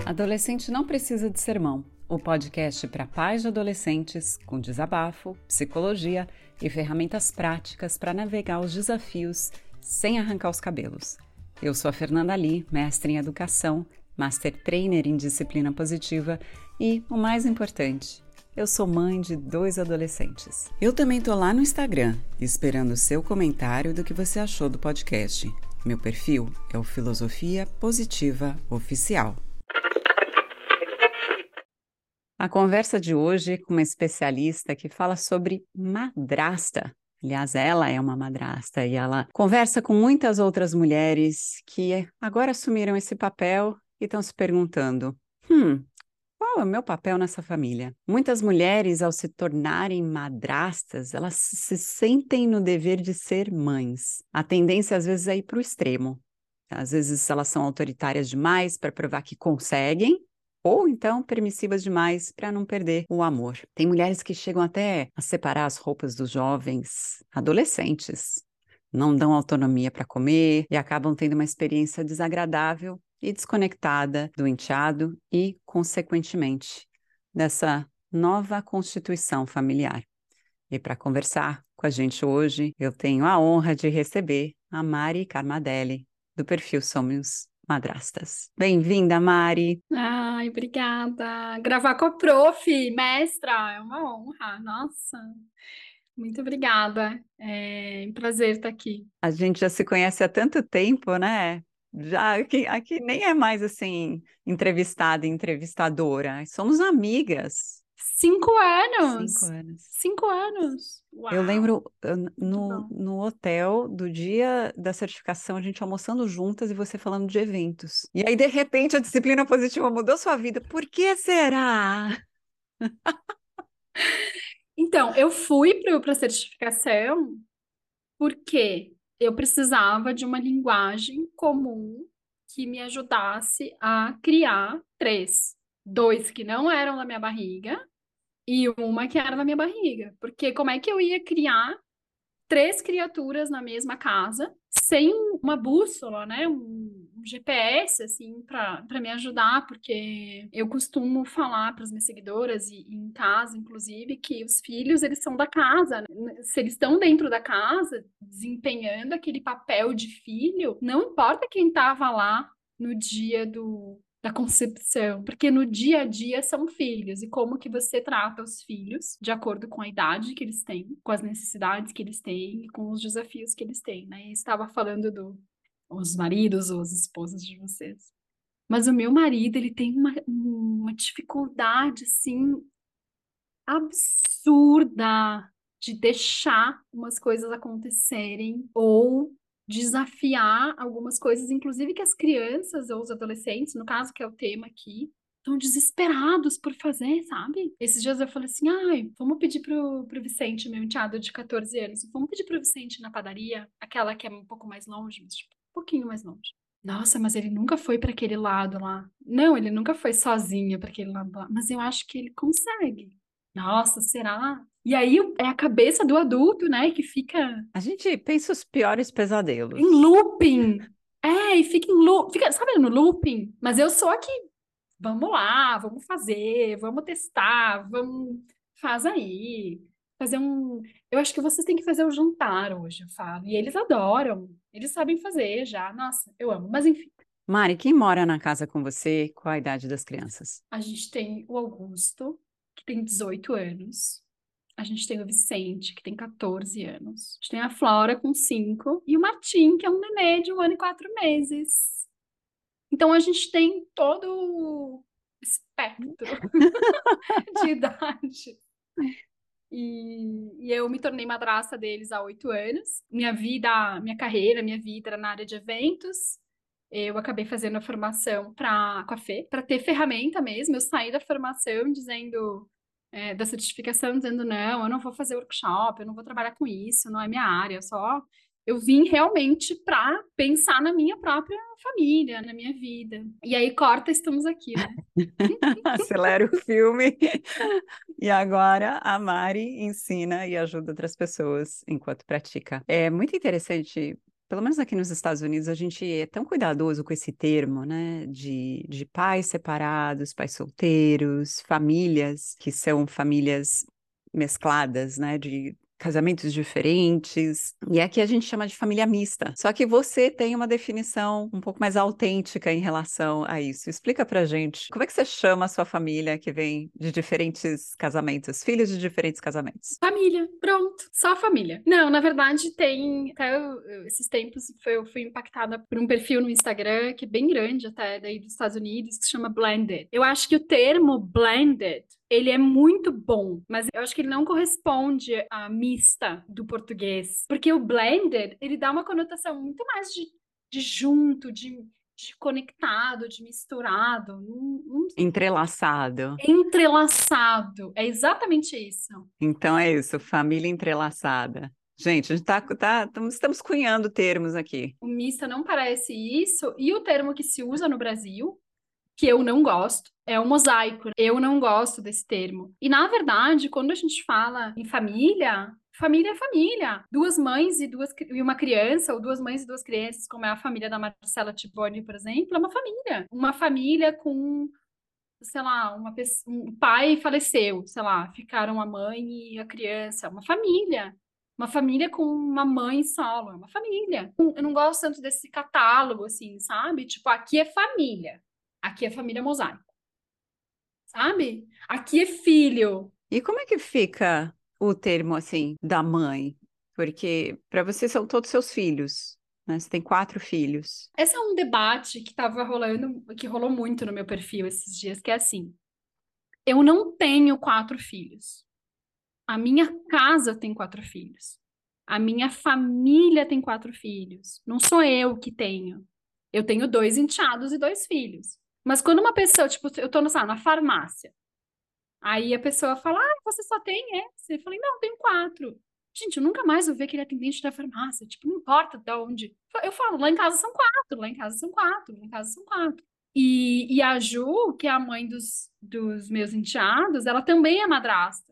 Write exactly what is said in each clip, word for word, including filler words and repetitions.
Adolescente não precisa de sermão. O podcast para pais de adolescentes com desabafo, psicologia e ferramentas práticas para navegar os desafios sem arrancar os cabelos. Eu sou a Fernanda Lee, mestre em educação, master trainer em disciplina positiva e, o mais importante, eu sou mãe de dois adolescentes. Eu também tô lá no Instagram, esperando o seu comentário do que você achou do podcast. Meu perfil é o Filosofia Positiva Oficial. A conversa de hoje é com uma especialista que fala sobre madrasta. Aliás, ela é uma madrasta e ela conversa com muitas outras mulheres que agora assumiram esse papel e estão se perguntando: hum, qual é o meu papel nessa família? Muitas mulheres, ao se tornarem madrastas, elas se sentem no dever de ser mães. A tendência, às vezes, é ir para o extremo. Às vezes, elas são autoritárias demais para provar que conseguem, ou então permissivas demais para não perder o amor. Tem mulheres que chegam até a separar as roupas dos jovens adolescentes, não dão autonomia para comer e acabam tendo uma experiência desagradável e desconectada do enteado e, consequentemente, dessa nova constituição familiar. E para conversar com a gente hoje, eu tenho a honra de receber a Mari Carmadelli, do perfil Somos Madrastas. Bem-vinda, Mari! Ai, obrigada. Gravar com a prof, mestra, é uma honra. Nossa, muito obrigada. É um prazer estar aqui. A gente já se conhece há tanto tempo, né? Já aqui, aqui nem é mais assim, entrevistada e entrevistadora. Somos amigas. Cinco Cinco anos! anos. Cinco anos! Eu Uau, lembro uh, muito no, bom. no hotel, do dia da certificação, a gente almoçando juntas e você falando de eventos. E aí, de repente, a disciplina positiva mudou sua vida. Por que será? Então, eu fui para a certificação porque eu precisava de uma linguagem comum que me ajudasse a criar três. Dois que não eram da minha barriga e uma que era da minha barriga. Porque como é que eu ia criar três criaturas na mesma casa, sem uma bússola, né? Um, um G P S, assim, para para me ajudar, porque eu costumo falar para as minhas seguidoras e, e em casa, inclusive, que os filhos, eles são da casa, né? Se eles estão dentro da casa, desempenhando aquele papel de filho, não importa quem estava lá no dia do da concepção, porque no dia a dia são filhos, e como que você trata os filhos de acordo com a idade que eles têm, com as necessidades que eles têm e com os desafios que eles têm, né? E estava falando do os maridos ou as esposas de vocês. Mas o meu marido, ele tem uma, uma dificuldade, assim, absurda de deixar umas coisas acontecerem ou desafiar algumas coisas, inclusive que as crianças ou os adolescentes, no caso que é o tema aqui, estão desesperados por fazer, sabe? Esses dias eu falei assim, ai, vamos pedir pro, pro Vicente, meu enteado de catorze anos, vamos pedir pro Vicente ir na padaria, aquela que é um pouco mais longe, mas tipo, um pouquinho mais longe. Nossa, mas ele nunca foi para aquele lado lá. Não, ele nunca foi sozinho para aquele lado lá, mas eu acho que ele consegue. Nossa, será? E aí é a cabeça do adulto, né, que fica A gente pensa os piores em pesadelos. looping. É, e fica em loop, fica, sabe, no looping. Mas eu sou aqui, vamos lá, vamos fazer, vamos testar, vamos, faz aí. Fazer um. Eu acho que vocês têm que fazer o jantar hoje, eu falo. E eles adoram, eles sabem fazer já. Nossa, eu amo. Mas enfim, Mari, quem mora na casa com você? Qual a idade das crianças? a gente tem o Augusto, que tem dezoito anos. A gente tem o Vicente, que tem catorze anos. A gente tem a Flora, com cinco. E o Martim, que é um nenê de um ano e quatro meses. Então, a gente tem todo o espectro de idade. E, e eu me tornei madrasta deles há oito anos. Minha vida, minha carreira, minha vida era na área de eventos. Eu acabei fazendo a formação pra, com a Fê, para ter ferramenta mesmo. Eu saí da formação dizendo, é, da certificação, dizendo, não, eu não vou fazer workshop, eu não vou trabalhar com isso, não é minha área, só. Eu vim realmente para pensar na minha própria família, na minha vida. E aí, corta, estamos aqui, né? Acelera o filme. E agora a Mari ensina e ajuda outras pessoas enquanto pratica. É muito interessante pelo menos aqui nos Estados Unidos, a gente é tão cuidadoso com esse termo, né? De, de pais separados, pais solteiros, famílias que são famílias mescladas, né? De casamentos diferentes, e aqui a gente chama de família mista. Só que você tem uma definição um pouco mais autêntica em relação a isso. Explica pra gente, como é que você chama a sua família que vem de diferentes casamentos, filhos de diferentes casamentos? Família, pronto, só família. Não, na verdade tem, até eu- eu- esses tempos foi- eu fui impactada por um perfil no Instagram, que é bem grande até, daí dos Estados Unidos, que se chama Blended. Eu acho que o termo blended, ele é muito bom, mas eu acho que ele não corresponde à mista do português, porque o blended, ele dá uma conotação muito mais de, de junto, de, de conectado, de misturado, não, não Entrelaçado. entrelaçado. É exatamente isso. Então é isso, família entrelaçada. Gente, a gente tá, tá, tamo- estamos cunhando termos aqui. O mista não parece isso. E o termo que se usa no Brasil, que eu não gosto, é o mosaico. Eu não gosto desse termo. E, na verdade, quando a gente fala em família, família é família. Duas mães e, duas, cri- e uma criança, ou duas mães e duas crianças, como é a família da Marcela Tiboni, por exemplo, é uma família. Uma família com, sei lá, uma pessoa, um pai faleceu, sei lá, ficaram a mãe e a criança, uma família. Uma família com uma mãe solo, é uma família. Eu não gosto tanto desse catálogo, assim, sabe? Tipo, aqui é família, aqui é família mosaico, sabe? Aqui é filho. E como é que fica o termo assim da mãe? Porque para você são todos seus filhos, né? Você tem quatro filhos. Esse é um debate que tava rolando, que rolou muito no meu perfil esses dias, que é assim, eu não tenho quatro filhos. A minha casa tem quatro filhos. A minha família tem quatro filhos. Não sou eu que tenho. Eu tenho dois enteados e dois filhos. Mas quando uma pessoa, tipo, eu tô, sei lá, na farmácia, aí a pessoa fala, ah, você só tem esse? Eu falei, não, eu tenho quatro. Gente, eu nunca mais vou ver aquele atendente da farmácia. Tipo, não importa de onde. Eu falo, lá em casa são quatro, lá em casa são quatro, lá em casa são quatro. E, e a Ju, que é a mãe dos, dos meus enteados, ela também é madrasta.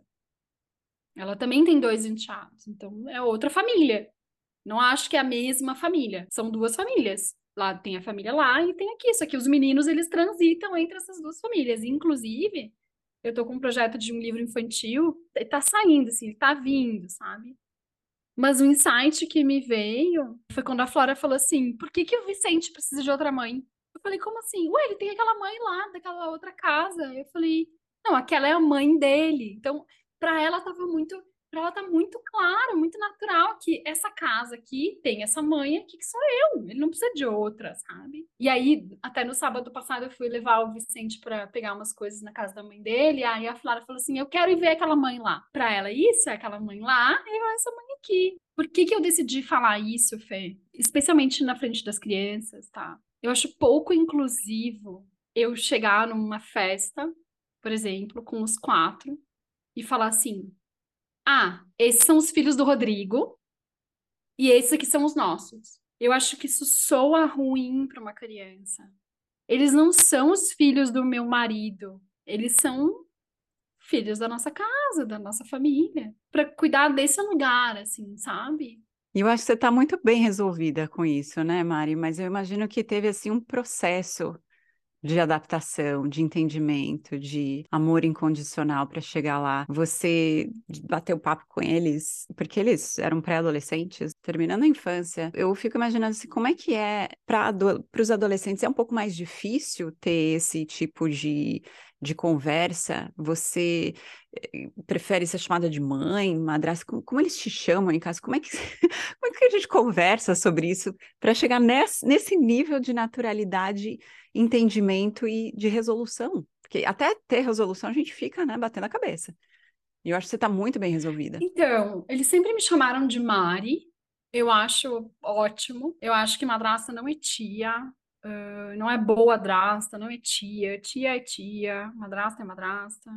Ela também tem dois enteados, então é outra família. Não acho que é a mesma família, são duas famílias. Lá tem a família lá e tem aqui, só que os meninos eles transitam entre essas duas famílias. Inclusive, eu tô com um projeto de um livro infantil, tá saindo assim, tá vindo, sabe? Mas o insight que me veio foi quando a Flora falou assim: por que que o Vicente precisa de outra mãe? Eu falei, como assim? Ué, ele tem aquela mãe lá, daquela outra casa. Eu falei, não, aquela é a mãe dele. Então, para ela tava muito, para ela tá muito claro, muito natural que essa casa aqui tem essa mãe aqui que sou eu. Ele não precisa de outra, sabe? E aí, até no sábado passado, eu fui levar o Vicente para pegar umas coisas na casa da mãe dele. Aí a Flora falou assim: eu quero ir ver aquela mãe lá. Para ela, isso é aquela mãe lá, e essa mãe aqui. Por que que eu decidi falar isso, Fê? Especialmente na frente das crianças, tá? Eu acho pouco inclusivo eu chegar numa festa, por exemplo, com os quatro e falar assim: ah, esses são os filhos do Rodrigo e esses aqui são os nossos. Eu acho que isso soa ruim para uma criança. Eles não são os filhos do meu marido, eles são filhos da nossa casa, da nossa família, para cuidar desse lugar, assim, sabe? E eu acho que você está muito bem resolvida com isso, né, Mari? Mas eu imagino que teve assim um processo de adaptação, de entendimento, de amor incondicional para chegar lá. Você bateu papo com eles, porque eles eram pré-adolescentes, terminando a infância. Eu fico imaginando assim, como é que é para os adolescentes? É um pouco mais difícil ter esse tipo de, de conversa? Você eh, prefere ser chamada de mãe, madrasta? Como, como eles te chamam em casa? Como é que, como é que a gente conversa sobre isso para chegar nesse, nesse nível de naturalidade, entendimento e de resolução? Porque até ter resolução a gente fica, né, batendo a cabeça. E eu acho que você está muito bem resolvida. Então, eles sempre me chamaram de Mari. Eu acho ótimo. Eu acho que madrasta não é tia, eh, não é boa drasta, não é tia. Tia é tia, madrasta é madrasta.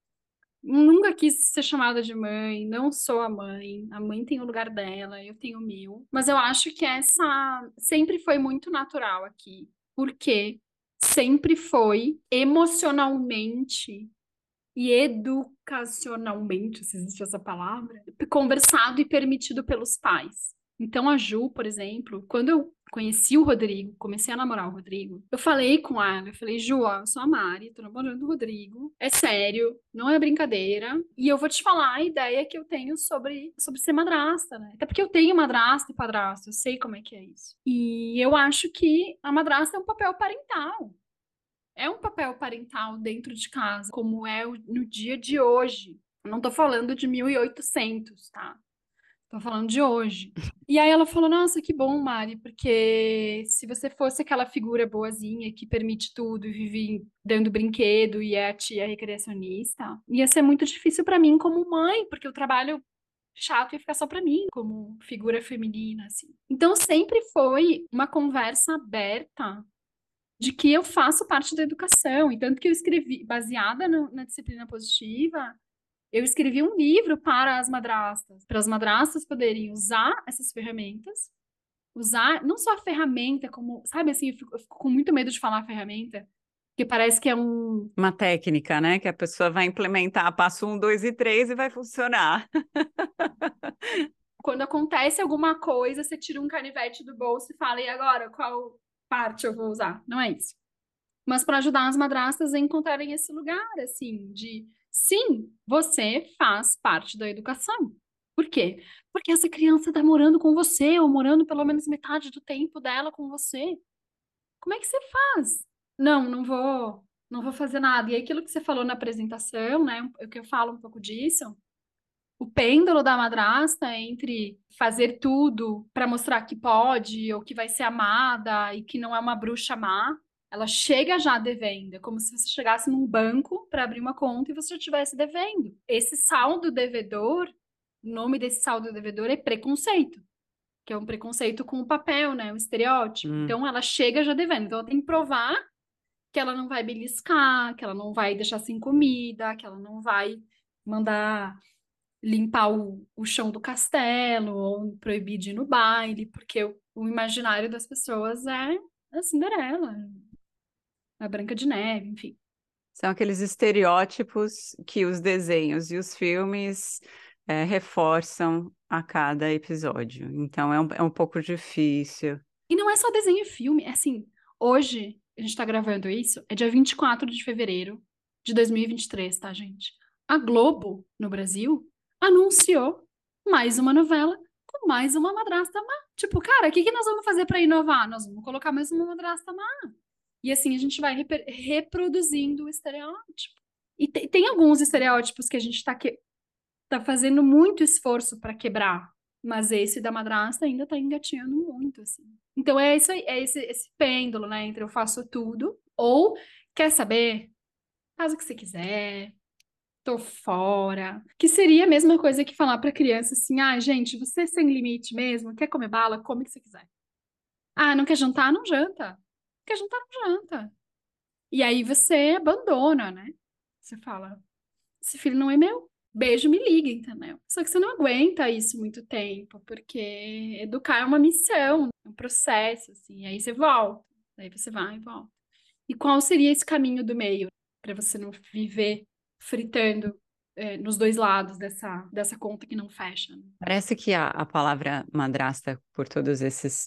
Nunca quis ser chamada de mãe, não sou a mãe. A mãe tem o lugar dela, eu tenho o meu. Mas eu acho que essa sempre foi muito natural aqui, porque sempre foi emocionalmente e educacionalmente, se existe essa palavra, conversado e permitido pelos pais. Então, a Ju, por exemplo, quando eu conheci o Rodrigo, comecei a namorar o Rodrigo, eu falei com ela, eu falei, Ju, ó, eu sou a Mari, tô namorando o Rodrigo, é sério, não é brincadeira, e eu vou te falar a ideia que eu tenho sobre, sobre ser madrasta, né? Até porque eu tenho madrasta e padrasto, eu sei como é que é isso. E eu acho que a madrasta é um papel parental. É um papel parental dentro de casa, como é o- no dia de hoje. Eu não tô falando de mil e oitocentos, tá? Tô falando de hoje. E aí ela falou: Nossa, que bom, Mari, porque se você fosse aquela figura boazinha que permite tudo e vive dando brinquedo e é a tia recreacionista, ia ser muito difícil pra mim como mãe, porque o trabalho chato ia ficar só pra mim, como figura feminina, assim. Então sempre foi uma conversa aberta de que eu faço parte da educação, e tanto que eu escrevi, baseada no- na disciplina positiva, eu escrevi um livro para as madrastas, para as madrastas poderem usar essas ferramentas, usar não só a ferramenta, como, sabe assim, eu fico, eu fico com muito medo de falar ferramenta, porque parece que é um. Uma técnica, né? Que a pessoa vai implementar passo um, dois e três e vai funcionar. Quando acontece alguma coisa, você tira um canivete do bolso e fala, e agora, qual parte eu vou usar? Não é isso. Mas para ajudar as madrastas a encontrarem esse lugar, assim, de sim, você faz parte da educação. Por quê? Porque essa criança está morando com você, ou morando pelo menos metade do tempo dela com você. Como é que você faz? Não, não vou, não vou fazer nada. E aquilo que você falou na apresentação, né? O que eu falo um pouco disso, o pêndulo da madrasta entre fazer tudo para mostrar que pode, ou que vai ser amada e que não é uma bruxa má. Ela chega já devendo, é como se você chegasse num banco para abrir uma conta e você já estivesse devendo. Esse saldo devedor, o nome desse saldo devedor é preconceito, que é um preconceito com o papel, né, o estereótipo. Hum. Então ela chega já devendo, então ela tem que provar que ela não vai beliscar, que ela não vai deixar sem comida, que ela não vai mandar limpar o, o chão do castelo ou proibir de ir no baile, porque o, o imaginário das pessoas é a Cinderela, a Branca de Neve, enfim. São aqueles estereótipos que os desenhos e os filmes eh, reforçam a cada episódio. Então é um, é um pouco difícil. E não é só desenho e filme, é assim, hoje, a gente tá gravando isso, é dia vinte e quatro de fevereiro de dois mil e vinte e três, tá, gente? A Globo, no Brasil, anunciou mais uma novela com mais uma madrasta má. Tipo, cara, o que que nós vamos fazer pra inovar? Nós vamos colocar mais uma madrasta má. E assim a gente vai reper- reproduzindo o estereótipo. E te- tem alguns estereótipos que a gente tá, que, tá fazendo muito esforço para quebrar, mas esse da madrasta ainda tá engatinhando muito, assim. Então é isso aí, é esse, esse pêndulo, né, entre eu faço tudo ou quer saber? Faz o que você quiser, tô fora. Que seria a mesma coisa que falar pra criança assim: ah, gente, você é sem limite mesmo, quer comer bala, come o que você quiser. Ah, não quer jantar? Não janta. Quer jantar? Não janta. E aí você abandona, né? Você fala, esse filho não é meu. Beijo, me liga, entendeu? Só que você não aguenta isso muito tempo, porque educar é uma missão, é um processo, assim. Aí você volta, aí você vai e volta. E qual seria esse caminho do meio para você não viver fritando é, nos dois lados dessa, dessa conta que não fecha, né? Parece que a, a palavra madrasta, por todos esses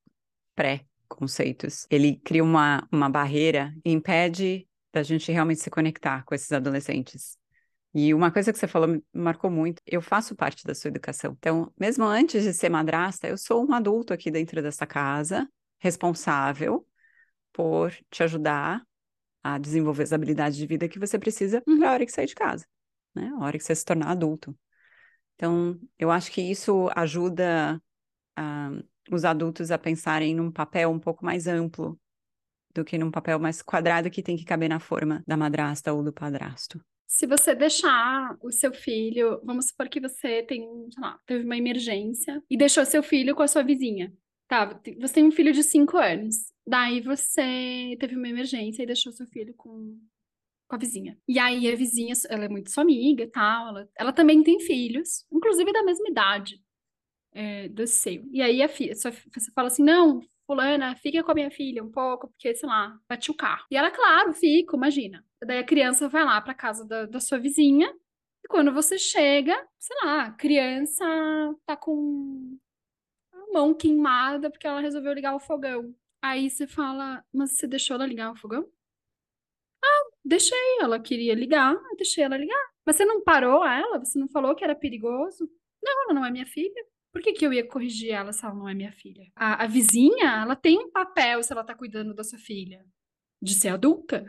pré-conceitos, ele cria uma, uma barreira e impede da gente realmente se conectar com esses adolescentes. E uma coisa que você falou me marcou muito. Eu faço parte da sua educação. Então, mesmo antes de ser madrasta, eu sou um adulto aqui dentro dessa casa, responsável por te ajudar a desenvolver as habilidades de vida que você precisa para a Uhum. hora que sair de casa, né? A hora que você se tornar adulto. Então, eu acho que isso ajuda ah, os adultos a pensarem num papel um pouco mais amplo do que num papel mais quadrado que tem que caber na forma da madrasta ou do padrasto. Se você deixar o seu filho, vamos supor que você tem, sei lá, teve uma emergência e deixou seu filho com a sua vizinha. Tá, você tem um filho de cinco anos. Daí você teve uma emergência e deixou seu filho com, com a vizinha. E aí a vizinha, ela é muito sua amiga e tal. Ela, ela também tem filhos, inclusive da mesma idade é, do seu. E aí a filha, sua- você fala assim, não, fulana, fica com a minha filha um pouco, porque, sei lá, bati o carro. E ela, claro, fica, imagina. Daí a criança vai lá pra casa da, da sua vizinha, e quando você chega, sei lá, a criança tá com mão queimada porque ela resolveu ligar o fogão. Aí você fala, mas você deixou ela ligar o fogão? Deixei, ela queria ligar, eu deixei ela ligar. Mas você não parou ela? Você não falou que era perigoso? Não, ela não é minha filha. Por que que eu ia corrigir ela se ela não é minha filha? A, a vizinha, ela tem um papel se ela tá cuidando da sua filha, de ser adulta.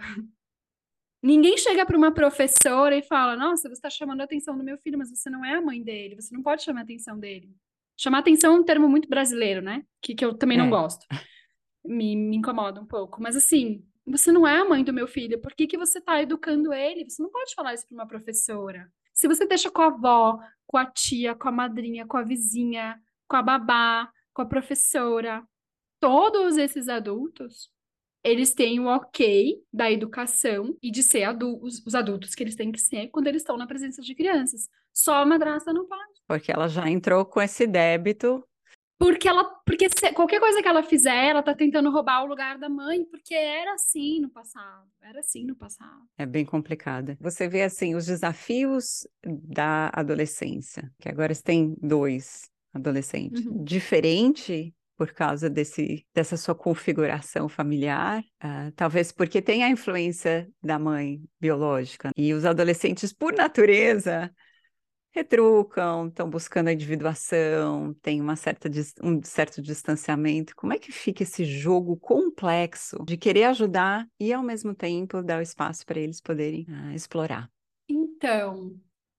Ninguém chega para uma professora e fala: Nossa, você está chamando a atenção do meu filho, mas você não é a mãe dele, você não pode chamar a atenção dele. Chamar atenção é um termo muito brasileiro, né? Que, que eu também não É, gosto. Me, me incomoda um pouco. Mas assim, você não é a mãe do meu filho, por que que você está educando ele? Você não pode falar isso para uma professora. Se você deixa com a avó, com a tia, com a madrinha, com a vizinha, com a babá, com a professora, todos esses adultos eles têm o ok da educação e de ser adultos, os adultos que eles têm que ser quando eles estão na presença de crianças. Só a madrasta não pode. porque ela já entrou com esse débito. Porque ela, porque se- qualquer coisa que ela fizer, ela tá tentando roubar o lugar da mãe, porque era assim no passado. Era assim no passado. É bem complicada. Você vê, assim, os desafios da adolescência, que agora você tem dois adolescentes. Uhum. Diferente por causa desse, dessa sua configuração familiar, ah, talvez porque tem a influência da mãe biológica. E os adolescentes, por natureza, retrucam, estão buscando a individuação, tem uma certa, dis- um certo distanciamento. Como é que fica esse jogo complexo de querer ajudar e, ao mesmo tempo, dar o espaço para eles poderem ah, explorar? Então,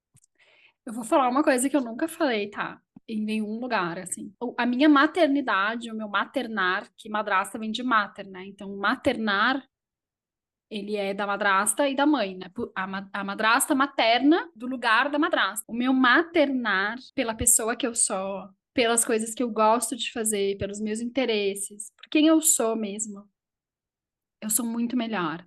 eu vou falar uma coisa que eu nunca falei, tá? Em nenhum lugar, assim. O- A minha maternidade, o meu maternar, que madrasta vem de mater, né? Então, maternar ele é da madrasta e da mãe, né? Pu- A, ma- a madrasta materna do lugar da madrasta. O meu maternar, pela pessoa que eu sou, pelas coisas que eu gosto de fazer, pelos meus interesses, por quem eu sou mesmo, eu sou muito melhor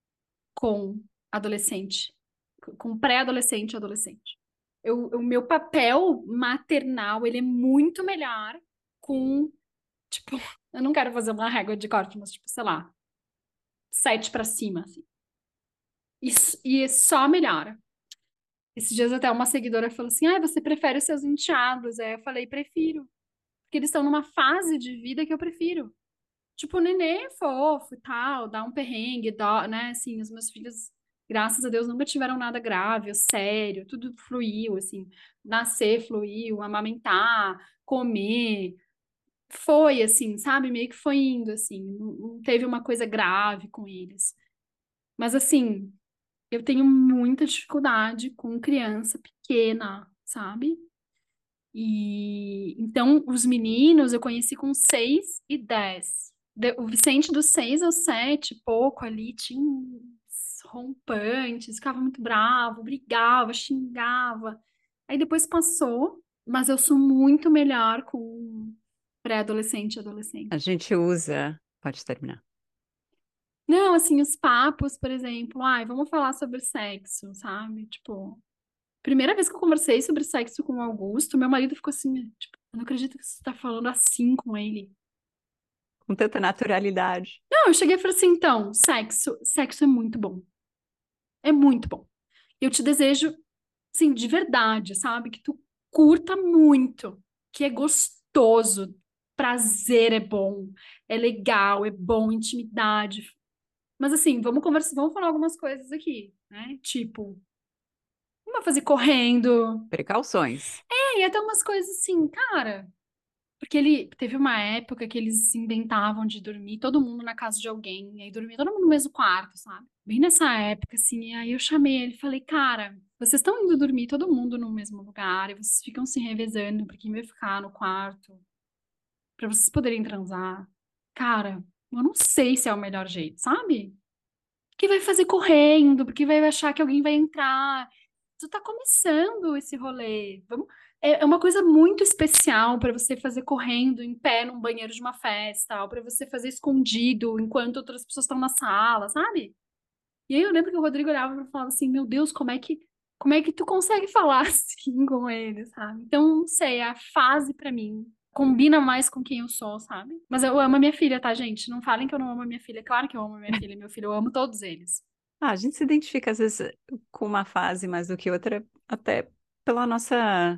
com adolescente, com pré-adolescente e adolescente. Eu, o meu papel maternal, ele é muito melhor com, tipo, eu não quero fazer uma régua de corte, mas, tipo, sei lá, sete pra cima, assim. E, s- e só melhora. Esses dias até uma seguidora falou assim: Ah, você prefere os seus enteados? Aí eu falei: Prefiro. Porque eles estão numa fase de vida que eu prefiro. Tipo, o nenê é fofo e tal, dá um perrengue, dá, né? Assim, os meus filhos, graças a Deus, nunca tiveram nada grave, sério, tudo fluiu, assim. Nascer fluiu, amamentar, comer. Foi assim, sabe? Meio que foi indo, assim. Não, não teve uma coisa grave com eles. Mas, assim, eu tenho muita dificuldade com criança pequena, sabe? E então os meninos eu conheci com seis e dez. De- O Vicente dos seis aos sete, pouco ali, tinha uns rompantes, ficava muito bravo, brigava, xingava. Aí depois passou, mas eu sou muito melhor com pré-adolescente e A adolescente. gente usa. Pode terminar. Não, assim, os papos, por exemplo, ai, vamos falar sobre sexo, sabe? Tipo, primeira vez que eu conversei sobre sexo com o Augusto, meu marido ficou assim, tipo, eu não acredito que você tá falando assim com ele. Com tanta naturalidade. Não, eu cheguei e falei assim, então, sexo, sexo é muito bom. É muito bom. Eu te desejo, assim, de verdade, sabe? Que tu curta muito, que é gostoso, prazer é bom, é legal, é bom, intimidade. Mas assim, vamos conversar, vamos falar algumas coisas aqui, né? Tipo, vamos fazer correndo. Precauções. É, e até umas coisas assim, cara. Porque ele teve uma época que eles se inventavam de dormir todo mundo na casa de alguém, e aí dormia todo mundo no mesmo quarto, sabe? Bem nessa época, assim, e aí eu chamei ele e falei, cara, vocês estão indo dormir todo mundo no mesmo lugar, e vocês ficam se revezando pra quem vai ficar no quarto, pra vocês poderem transar. Cara, eu não sei se é o melhor jeito, sabe? Porque vai fazer correndo, porque vai achar que alguém vai entrar. Tu tá começando esse rolê. Vamos... É é uma coisa muito especial para você fazer correndo em pé num banheiro de uma festa, ou para você fazer escondido enquanto outras pessoas estão na sala, sabe? E aí eu lembro que o Rodrigo olhava e falava assim: Meu Deus, como é que, como é que tu consegue falar assim com ele, sabe? Então, não sei, a fase para mim combina mais com quem eu sou, sabe? Mas eu amo a minha filha, tá, gente? Não falem que eu não amo a minha filha. Claro que eu amo a minha filha e meu filho, eu amo todos eles. Ah, a gente se identifica, às vezes, com uma fase mais do que outra, até pela nossa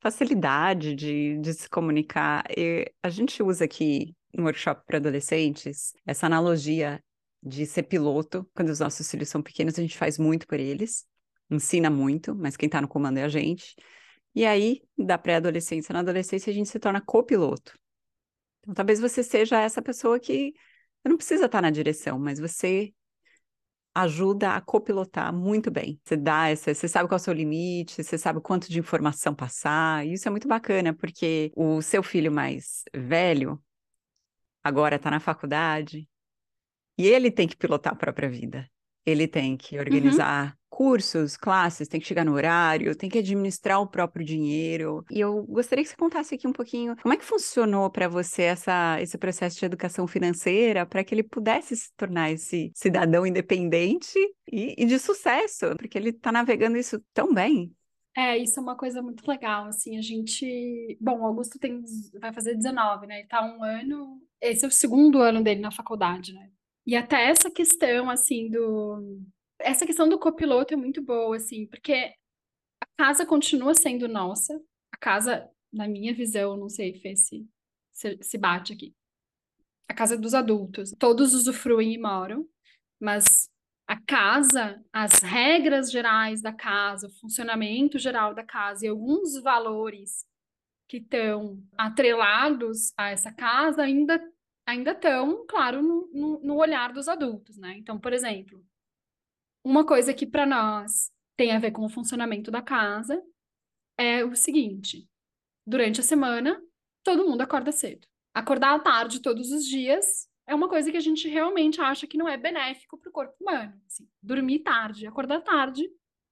facilidade de, de se comunicar. E a gente usa aqui no workshop para adolescentes essa analogia de ser piloto. Quando os nossos filhos são pequenos, a gente faz muito por eles, ensina muito, mas quem está no comando é a gente. E aí, da pré-adolescência na adolescência, a gente se torna copiloto. Então, talvez você seja essa pessoa que você não precisa estar na direção, mas você ajuda a copilotar muito bem. Você dá essa, você sabe qual é o seu limite, você sabe quanto de informação passar, e isso é muito bacana, porque o seu filho mais velho agora está na faculdade e ele tem que pilotar a própria vida. Ele tem que Uhum. organizar cursos, classes, tem que chegar no horário, tem que administrar o próprio dinheiro. E eu gostaria que você contasse aqui um pouquinho como é que funcionou para você essa, esse processo de educação financeira para que ele pudesse se tornar esse cidadão independente e, e de sucesso, porque ele está navegando isso tão bem. É, isso é uma coisa muito legal, assim, a gente... Bom, o Augusto tem, vai fazer dezenove, né? Ele tá um ano... Esse é o segundo ano dele na faculdade, né? E até essa questão, assim, do... Essa questão do copiloto é muito boa, assim, porque a casa continua sendo nossa. A casa, na minha visão, não sei, Fê, se, se, se bate aqui. A casa é dos adultos. Todos usufruem e moram, mas a casa, as regras gerais da casa, o funcionamento geral da casa e alguns valores que estão atrelados a essa casa ainda ainda estão, claro, no, no, no olhar dos adultos, né? Então, por exemplo, uma coisa que para nós tem a ver com o funcionamento da casa é o seguinte: durante a semana, todo mundo acorda cedo. Acordar à tarde todos os dias é uma coisa que a gente realmente acha que não é benéfico para o corpo humano. Assim, dormir tarde, acordar tarde,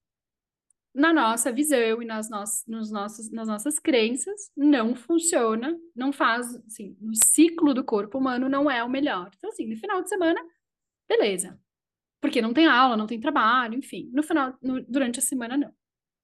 na nossa visão e nas, nos, nos nossos, nas nossas crenças, não funciona, não faz, assim, no ciclo do corpo humano não é o melhor. Então, assim, no final de semana, beleza. Porque não tem aula, não tem trabalho, enfim. No final, no- durante a semana, não.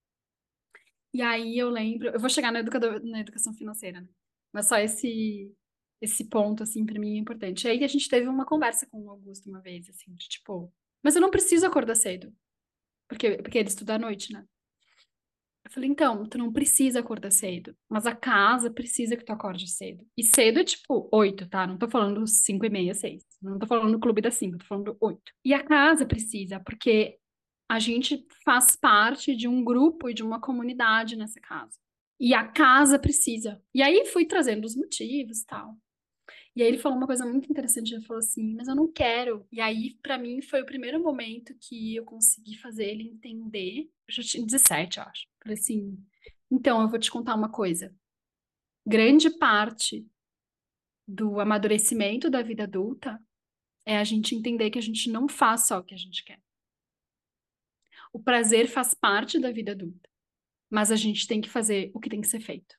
E aí eu lembro, eu vou chegar na, educador, na educação financeira, né? Mas só esse esse ponto, assim, pra mim é importante. E aí a gente teve uma conversa com o Augusto uma vez, assim, de tipo, mas eu não preciso acordar cedo, porque, porque ele estuda à noite, né? Eu falei, então, tu não precisa acordar cedo, mas a casa precisa que tu acorde cedo. E cedo é tipo oito, tá? Não tô falando cinco e meia, seis. Não tô falando do clube das cinco, tô falando oito. E a casa precisa, porque a gente faz parte de um grupo e de uma comunidade nessa casa. E a casa precisa. E aí fui trazendo os motivos e tal. E aí ele falou uma coisa muito interessante, ele falou assim, mas eu não quero. E aí, pra mim, foi o primeiro momento que eu consegui fazer ele entender. Eu já tinha dezessete, eu acho. Falei assim, então, eu vou te contar uma coisa. Grande parte do amadurecimento da vida adulta é a gente entender que a gente não faz só o que a gente quer. O prazer faz parte da vida adulta, mas a gente tem que fazer o que tem que ser feito.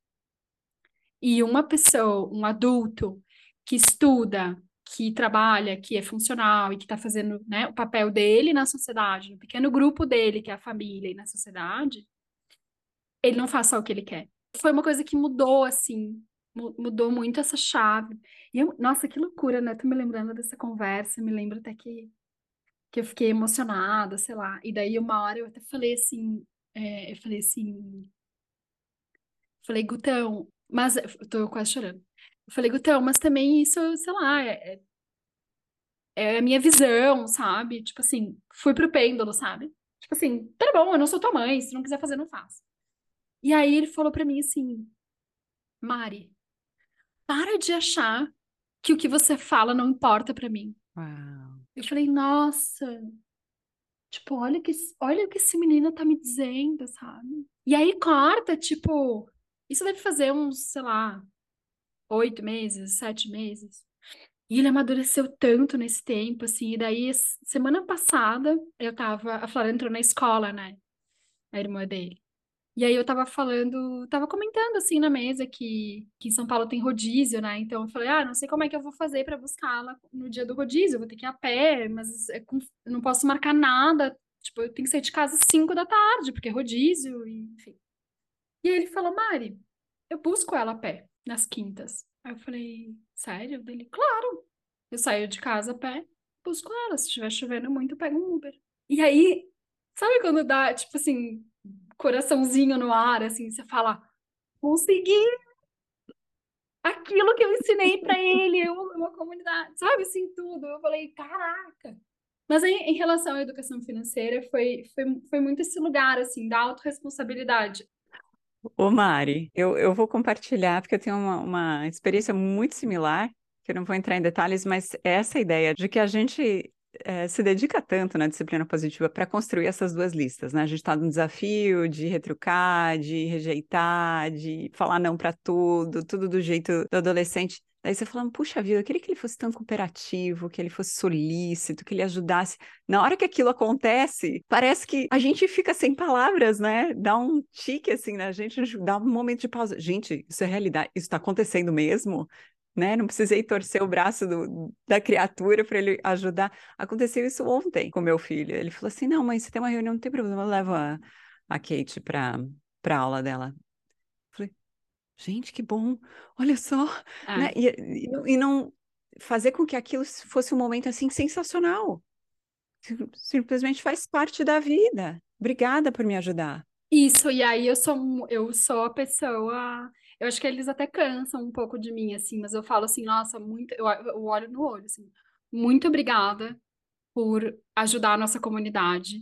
E uma pessoa, um adulto que estuda, que trabalha, que é funcional e que está fazendo, né, o papel dele na sociedade, no pequeno grupo dele, que é a família, e na sociedade, ele não faz só o que ele quer. Foi uma coisa que mudou, assim, mu- mudou muito essa chave. E eu, nossa, que loucura, né? Tô me lembrando dessa conversa, me lembro até que, que eu fiquei emocionada, sei lá. E daí, uma hora, eu até falei assim, é, eu falei assim, falei, Gutão, mas eu tô quase chorando. Eu falei, Gutão, mas também isso, sei lá, é, é a minha visão, sabe? Tipo assim, fui pro pêndulo, sabe? Tipo assim, tá bom, eu não sou tua mãe, se não quiser fazer, não faça. E aí ele falou pra mim assim, Mari, para de achar que o que você fala não importa pra mim. Uau. Eu falei, nossa, tipo, olha que, olha o que esse menino tá me dizendo, sabe? E aí corta, tipo, isso deve fazer uns, sei lá, oito meses, sete meses. E ele amadureceu tanto nesse tempo, assim. E daí, s- semana passada, eu tava. A Flora entrou na escola, né? A irmã dele. E aí eu tava falando, tava comentando assim na mesa que, que em São Paulo tem rodízio, né? Então eu falei, ah, não sei como é que eu vou fazer pra buscá-la no dia do rodízio, eu vou ter que ir a pé, mas é com- eu não posso marcar nada. Tipo, eu tenho que sair de casa às cinco da tarde, porque é rodízio, e, enfim. E aí ele falou, Mari, eu busco ela a pé, nas quintas. Aí eu falei, sério? Dele, claro. Eu saio de casa a pé, busco ela. Se estiver chovendo muito, eu pego um Uber. E aí, sabe quando dá, tipo assim, coraçãozinho no ar, assim, você fala, consegui aquilo que eu ensinei para ele, eu, uma comunidade, sabe, assim, tudo. Eu falei, caraca. Mas em, em relação à educação financeira, foi, foi, foi muito esse lugar, assim, da autorresponsabilidade. Ô Mari, eu, eu vou compartilhar, porque eu tenho uma, uma experiência muito similar, que eu não vou entrar em detalhes, mas é essa ideia de que a gente eh, se dedica tanto na disciplina positiva para construir essas duas listas, né? A gente está no desafio de retrucar, de rejeitar, de falar não para tudo, tudo do jeito do adolescente. Daí você falando, puxa vida, eu queria que ele fosse tão cooperativo, que ele fosse solícito, que ele ajudasse. Na hora que aquilo acontece, parece que a gente fica sem palavras, né? Dá um tique assim na gente, dá um momento de pausa. Gente, isso é realidade, isso está acontecendo mesmo? Né? Não precisei torcer o braço do- da criatura para ele ajudar. Aconteceu isso ontem com meu filho. Ele falou assim: não, mãe, você tem uma reunião, não tem problema, eu levo a, a Kate para para aula dela. Falei, gente, que bom, olha só, né? É. E, e, não e não fazer com que aquilo fosse um momento assim sensacional. Sim- Simplesmente faz parte da vida. Obrigada por me ajudar. Isso, e aí eu sou, mu- eu sou a pessoa. Eu acho que eles até cansam um pouco de mim, assim, mas eu falo assim, nossa, muito. Eu, eu olho no olho, assim, muito obrigada por ajudar a nossa comunidade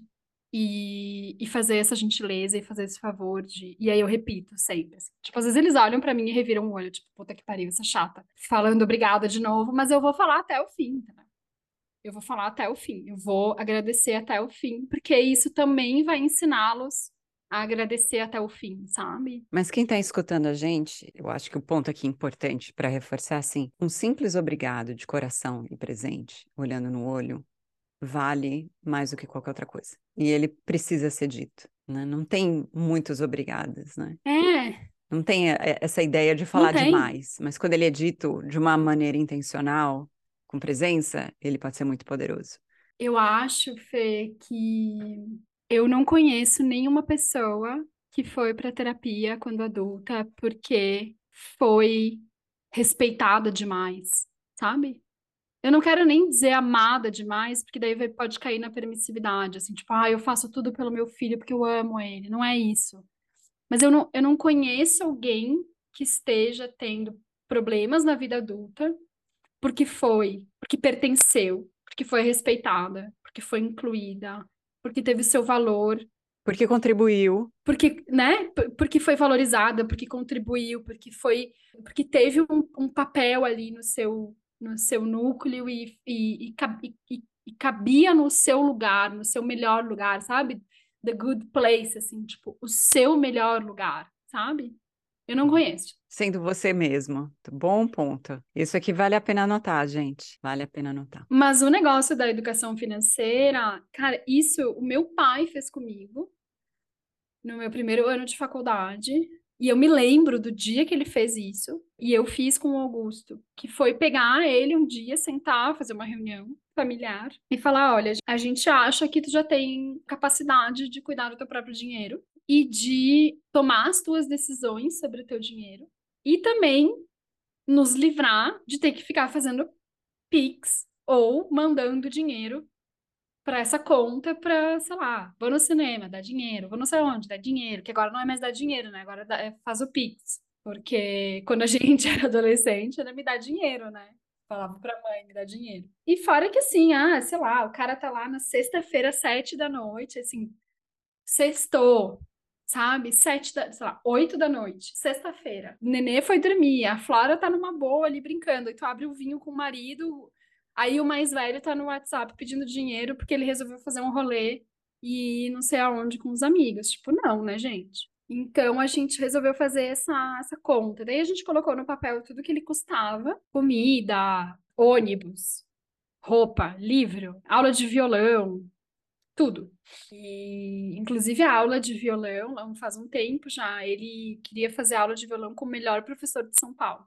e, e fazer essa gentileza e fazer esse favor de. E aí eu repito sempre, assim. Tipo, às vezes eles olham pra mim e reviram o olho, tipo, puta que pariu, essa chata, falando obrigada de novo, mas eu vou falar até o fim, tá? Eu vou falar até o fim, eu vou agradecer até o fim, porque isso também vai ensiná-los a agradecer até o fim, sabe? Mas quem está escutando a gente, eu acho que o ponto aqui importante para reforçar, assim, um simples obrigado de coração e presente, olhando no olho, vale mais do que qualquer outra coisa. E ele precisa ser dito, né? Não tem muitos obrigados, né? É, Não tem eh, essa ideia de não falar tem. demais, mas quando ele é dito de uma maneira intencional, com presença, ele pode ser muito poderoso. Eu acho, Fê, que eu não conheço nenhuma pessoa que foi para terapia quando adulta porque foi respeitada demais, sabe? Eu não quero nem dizer amada demais, porque daí vai- pode cair na permissividade, assim, tipo, ah, eu faço tudo pelo meu filho porque eu amo ele. Não é isso. Mas eu não, eu não conheço alguém que esteja tendo problemas na vida adulta porque foi, porque pertenceu, porque foi respeitada, porque foi incluída, porque teve seu valor, Porque contribuiu. porque, né, P- porque foi valorizada, porque contribuiu, porque foi, porque teve um, um papel ali no seu, no seu núcleo e, e, e, cab- e- e- e cabia no seu lugar, no seu melhor lugar, sabe? The good place, assim, tipo, o seu melhor lugar, sabe? Eu não conheço. Sendo você mesmo. Bom ponto. Isso aqui vale a pena anotar, gente. Vale a pena anotar. Mas o negócio da educação financeira, cara, isso o meu pai fez comigo no meu primeiro ano de faculdade. E eu me lembro do dia que ele fez isso. E eu fiz com o Augusto, que foi pegar ele um dia, sentar, fazer uma reunião familiar e falar: olha, a gente acha que tu já tem capacidade de cuidar do teu próprio dinheiro e de tomar as tuas decisões sobre o teu dinheiro. E também nos livrar de ter que ficar fazendo Pix ou mandando dinheiro para essa conta para, sei lá, vou no cinema, dá dinheiro, vou não sei onde, dá dinheiro, que agora não é mais dar dinheiro, né? Agora dá- é- faz o Pix. Porque quando a gente era adolescente, era me dar dinheiro, né? Falava pra mãe, me dá dinheiro. E fora que assim, ah, sei lá, o cara tá lá na sexta-feira, sete da noite, assim, sextou, sabe? Sete da, sei lá, oito da noite, sexta-feira. O Nenê foi dormir, a Flora tá numa boa ali brincando, e tu abre o vinho com o marido, aí o mais velho tá no WhatsApp pedindo dinheiro porque ele resolveu fazer um rolê e ir não sei aonde com os amigos. Tipo, não, né, gente? Então a gente resolveu fazer essa, essa conta. Daí a gente colocou no papel tudo que ele custava: comida, ônibus, roupa, livro, aula de violão, tudo. E, inclusive, a aula de violão, lá faz um tempo já, ele queria fazer aula de violão com o melhor professor de São Paulo.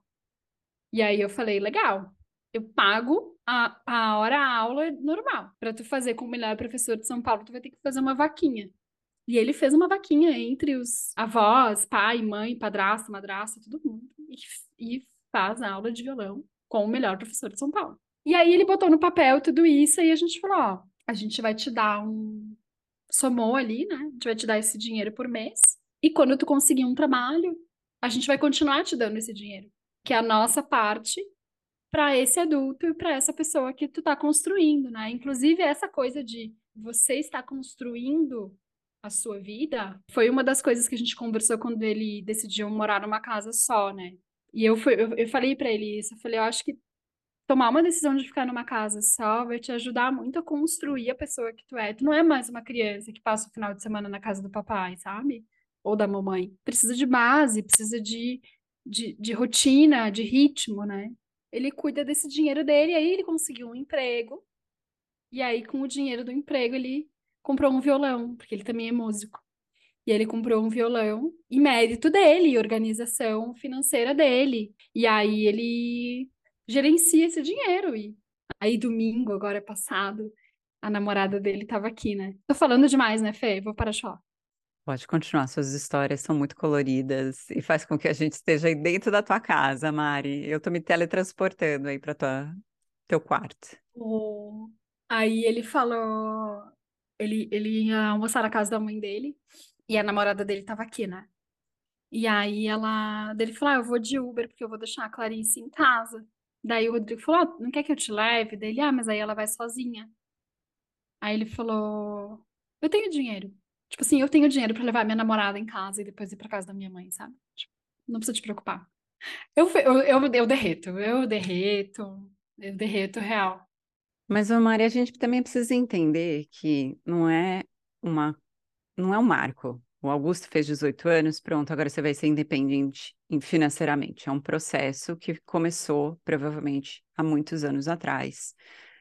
E aí eu falei, legal, eu pago a, a hora a aula normal. Para tu fazer com o melhor professor de São Paulo, tu vai ter que fazer uma vaquinha. E ele fez uma vaquinha entre os avós, pai, mãe, padrasto, madrasta, todo mundo. E, e faz a aula de violão com o melhor professor de São Paulo. E aí ele botou no papel tudo isso e a gente falou, ó, a gente vai te dar um somou ali, né? A gente vai te dar esse dinheiro por mês. E quando tu conseguir um trabalho, a gente vai continuar te dando esse dinheiro, que é a nossa parte para esse adulto e para essa pessoa que tu tá construindo, né? Inclusive, essa coisa de você estar construindo a sua vida foi uma das coisas que a gente conversou quando ele decidiu morar numa casa só, né? E eu, fui, eu, eu falei para ele isso, eu falei, eu acho que tomar uma decisão de ficar numa casa só vai te ajudar muito a construir a pessoa que tu é. Tu não é mais uma criança que passa o final de semana na casa do papai, sabe? Ou da mamãe. Precisa de base, precisa de, de, de rotina, de ritmo, né? Ele cuida desse dinheiro dele, aí ele conseguiu um emprego, e aí com o dinheiro do emprego ele comprou um violão, porque ele também é músico. E ele comprou um violão, e mérito dele, organização financeira dele. E aí ele gerencia esse dinheiro. E aí, domingo, agora é passado, a namorada dele tava aqui, né? Tô falando demais, né, Fê? Vou parar de falar. Pode continuar, suas histórias são muito coloridas e faz com que a gente esteja aí dentro da tua casa, Mari. Eu tô me teletransportando aí para tua teu quarto. O- Aí ele falou. Ele, ele ia almoçar na casa da mãe dele, e a namorada dele tava aqui, né? E aí ela. Daí ele falou: ah, eu vou de Uber, porque eu vou deixar a Clarice em casa. Daí o Rodrigo falou: ah, não quer que eu te leve? Daí ele, ah, mas aí ela vai sozinha. Aí ele falou: eu tenho dinheiro. Tipo assim, eu tenho dinheiro pra levar minha namorada em casa e depois ir pra casa da minha mãe, sabe? Tipo, não precisa te preocupar. Eu, fe- eu, eu, eu derreto, eu derreto, eu derreto real. Mas, ô, Mari, a gente também precisa entender que não é uma, não é um marco. O Augusto fez dezoito anos, pronto, agora você vai ser independente em- financeiramente. É um processo que começou provavelmente há muitos anos atrás.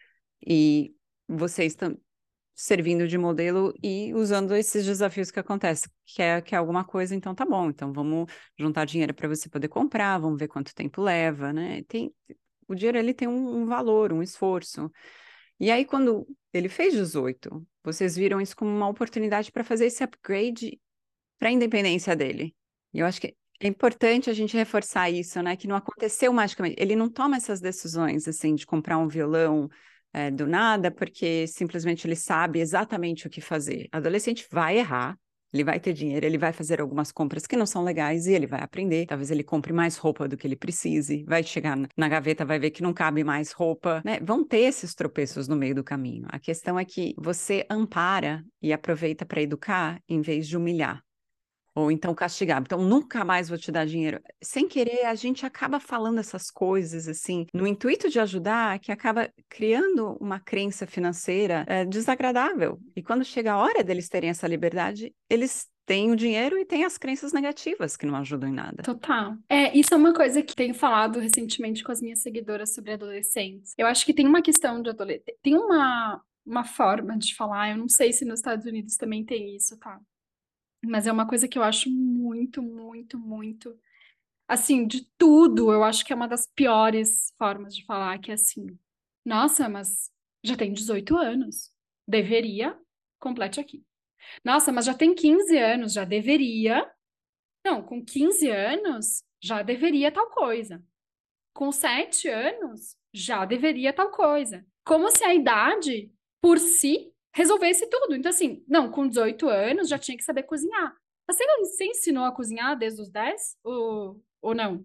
E vocês estão servindo de modelo e usando esses desafios que acontecem, que é, que é alguma coisa, então tá bom. Então vamos juntar dinheiro para você poder comprar, vamos ver quanto tempo leva, né? Tem, o dinheiro ele tem um, um valor, um esforço. E aí, quando ele fez dezoito, vocês viram isso como uma oportunidade para fazer esse upgrade para a independência dele. E eu acho que é importante a gente reforçar isso, né? Que não aconteceu magicamente. Ele não toma essas decisões, assim, de comprar um violão, é, do nada, porque simplesmente ele sabe exatamente o que fazer. Adolescente vai errar. Ele vai ter dinheiro, ele vai fazer algumas compras que não são legais e ele vai aprender. Talvez ele compre mais roupa do que ele precise. Vai chegar na na gaveta, vai ver que não cabe mais roupa, né? Vão ter esses tropeços no meio do caminho. A questão é que você ampara e aproveita para educar em vez de humilhar. Ou então castigar. Então, nunca mais vou te dar dinheiro. Sem querer, a gente acaba falando essas coisas, assim, no intuito de ajudar, que acaba criando uma crença financeira, eh, desagradável. E quando chega a hora deles terem essa liberdade, eles têm o dinheiro e têm as crenças negativas, que não ajudam em nada. Total. É, isso é uma coisa que tenho falado recentemente com as minhas seguidoras sobre adolescentes. Eu acho que tem uma questão de adolescente, tem uma, uma forma de falar, eu não sei se nos Estados Unidos também tem isso, tá? Mas é uma coisa que eu acho muito, muito, muito, assim, de tudo, eu acho que é uma das piores formas de falar, que é assim, nossa, mas já tem dezoito anos, deveria, complete aqui. Nossa, mas já tem quinze anos, já deveria. Não, com quinze anos já deveria tal coisa. Com sete anos já deveria tal coisa. Como se a idade por si resolvesse tudo. Então, assim, não, com dezoito anos já tinha que saber cozinhar. Você, você ensinou a cozinhar desde os dez? Ou, ou não?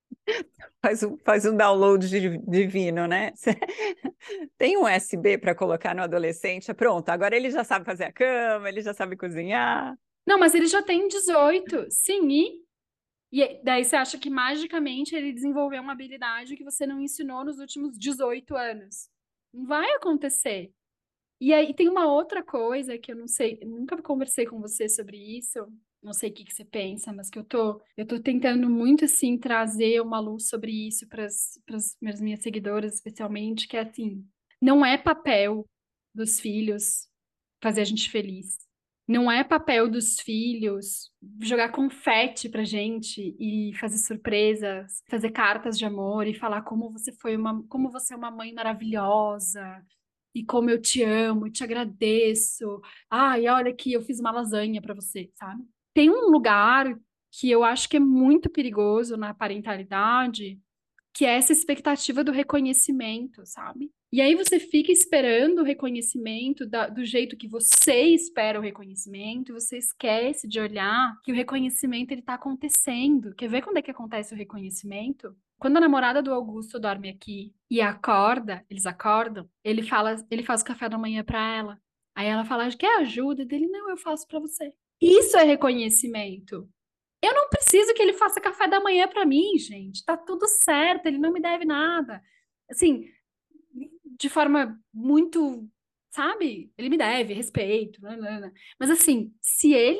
Faz um, faz um download div- divino, né? Tem um U S B para colocar no adolescente, é pronto, agora ele já sabe fazer a cama, ele já sabe cozinhar. Não, mas ele já tem dezoito. Sim, e, e daí você acha que magicamente ele desenvolveu uma habilidade que você não ensinou nos últimos dezoito anos. Não vai acontecer. E aí tem uma outra coisa que eu não sei, eu nunca conversei com você sobre isso, não sei o que que você pensa, mas que eu tô, eu tô tentando muito assim trazer uma luz sobre isso para as minhas minhas seguidoras, especialmente, que é assim, não é papel dos filhos fazer a gente feliz. Não é papel dos filhos jogar confete pra gente e fazer surpresas, fazer cartas de amor e falar como você foi uma, como você é uma mãe maravilhosa e como eu te amo e te agradeço. Ai, olha aqui, eu fiz uma lasanha pra você, sabe? Tem um lugar que eu acho que é muito perigoso na parentalidade, que é essa expectativa do reconhecimento, sabe? E aí você fica esperando o reconhecimento da, do jeito que você espera o reconhecimento, você esquece de olhar que o reconhecimento ele tá acontecendo. Quer ver quando é que acontece o reconhecimento? Quando a namorada do Augusto dorme aqui e acorda, eles acordam, ele fala, ele faz o café da manhã pra ela. Aí ela fala, quer ajuda? Dele, não, eu faço pra você. Isso é reconhecimento. Eu não preciso que ele faça café da manhã pra mim, gente. Tá tudo certo, ele não me deve nada. Assim, de forma muito, sabe? Ele me deve respeito, nanana. Mas assim, se ele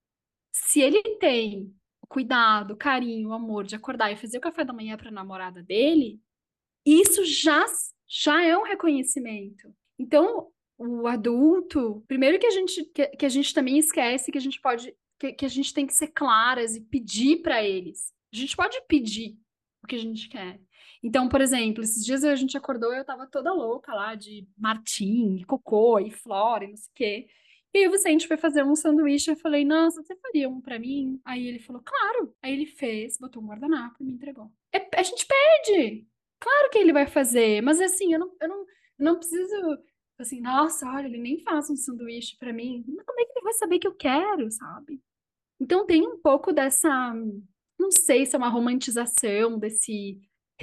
se ele tem o cuidado, o carinho, o amor de acordar e fazer o café da manhã para a namorada dele, isso já já é um reconhecimento. Então, o adulto, primeiro que a gente que, que a gente também esquece que a gente pode que, que a gente tem que ser claras e pedir para eles. A gente pode pedir o que a gente quer. Então, por exemplo, esses dias a gente acordou e eu tava toda louca lá de Martim, e cocô e flora e não sei o quê. E aí o Vicente foi fazer um sanduíche, eu falei, nossa, você faria um pra mim? Aí ele falou, claro. Aí ele fez, botou um guardanapo e me entregou. É, a gente pede! Claro que ele vai fazer, mas assim, eu não, eu não, eu não preciso, assim, nossa, olha, ele nem faz um sanduíche pra mim. Mas como é que ele vai saber que eu quero, sabe? Então tem um pouco dessa, não sei se é uma romantização desse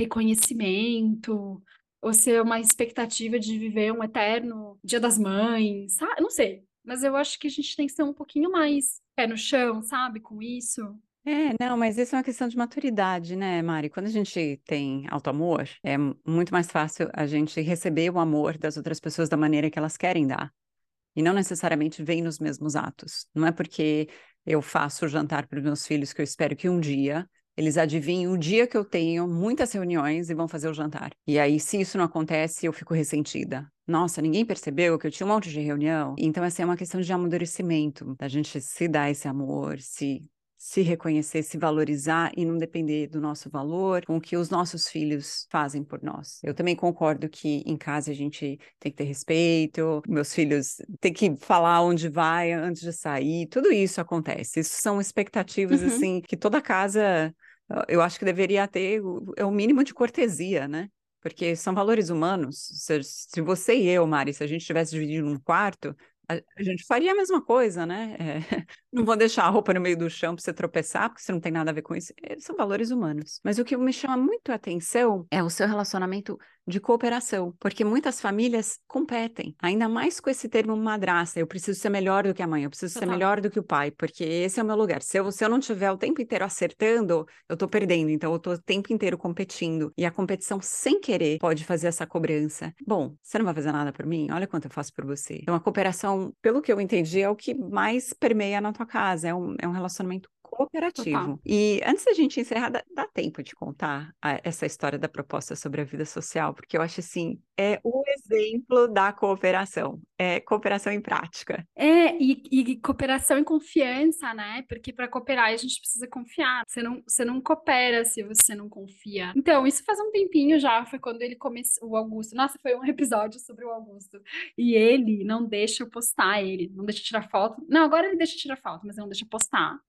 reconhecimento, ou se é uma expectativa de viver um eterno Dia das Mães, sabe? Não sei. Mas eu acho que a gente tem que ser um pouquinho mais pé no chão, sabe, com isso. É, não, mas isso é uma questão de maturidade, né, Mari? Quando a gente tem auto-amor, é m- muito mais fácil a gente receber o amor das outras pessoas da maneira que elas querem dar. E não necessariamente vem nos mesmos atos. Não é porque eu faço o jantar para os meus filhos que eu espero que um dia eles adivinhem o dia que eu tenho muitas reuniões e vão fazer o jantar. E aí, se isso não acontece, eu fico ressentida. Nossa, ninguém percebeu que eu tinha um monte de reunião. Então, essa é uma questão de amadurecimento, da gente se dar esse amor, se se reconhecer, se valorizar e não depender do nosso valor com o que os nossos filhos fazem por nós. Eu também concordo que em casa a gente tem que ter respeito, meus filhos têm que falar onde vai antes de sair, tudo isso acontece. Isso são expectativas, Uhum, assim, que toda casa, eu acho que deveria ter, o- é o mínimo de cortesia, né? Porque são valores humanos. Se, se você e eu, Mari, se a gente tivesse dividido um quarto, a, a gente faria a mesma coisa, né? É, não vou deixar a roupa no meio do chão para você tropeçar, porque você não tem nada a ver com isso. É, são valores humanos. Mas o que me chama muito a atenção é o seu relacionamento de cooperação, porque muitas famílias competem, ainda mais com esse termo madrasta. Eu preciso ser melhor do que a mãe, eu preciso ser total. melhor do que o pai, porque esse é o meu lugar. Se eu, se eu não tiver o tempo inteiro acertando, eu tô perdendo, então eu tô o tempo inteiro competindo. E a competição sem querer pode fazer essa cobrança. Bom, você não vai fazer nada por mim? Olha quanto eu faço por você. Então a cooperação, pelo que eu entendi, é o que mais permeia na tua casa, é um, é um relacionamento Total. cooperativo. E antes da gente encerrar, dá, dá tempo de contar a- essa história da proposta sobre a vida social, porque eu acho assim, é o exemplo da cooperação, é cooperação em prática. É, e, e cooperação e confiança, né? Porque para cooperar a gente precisa confiar. Você não, você não coopera se você não confia. Então, isso faz um tempinho já, foi quando ele começou, o Augusto. Nossa, foi um episódio sobre o Augusto. E ele não deixa eu postar ele, não deixa eu tirar foto. Não, agora ele deixa eu tirar foto, mas ele não deixa eu postar.